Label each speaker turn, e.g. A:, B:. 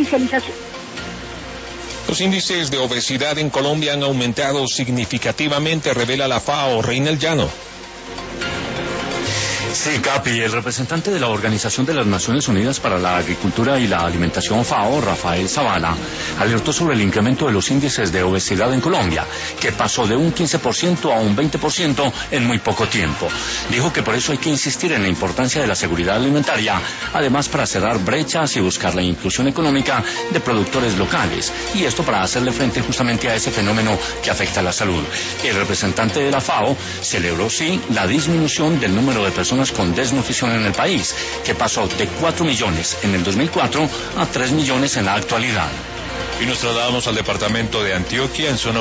A: judicialización.
B: Los índices de obesidad en Colombia han aumentado significativamente, revela la FAO. Reinel Llano.
C: Sí, Capi, el representante de la Organización de las Naciones Unidas para la Agricultura y la Alimentación FAO, Rafael Zavala, alertó sobre el incremento de los índices de obesidad en Colombia, que pasó de un 15% a un 20% en muy poco tiempo. Dijo que por eso hay que insistir en la importancia de la seguridad alimentaria, además para cerrar brechas y buscar la inclusión económica de productores locales, y esto para hacerle frente justamente a ese fenómeno que afecta a la salud. El representante de la FAO celebró, sí, la disminución del número de personas con desnutrición en el país, que pasó de 4 millones en el 2004 a 3 millones en la actualidad.
B: Y nos trasladamos al departamento de Antioquia, en zona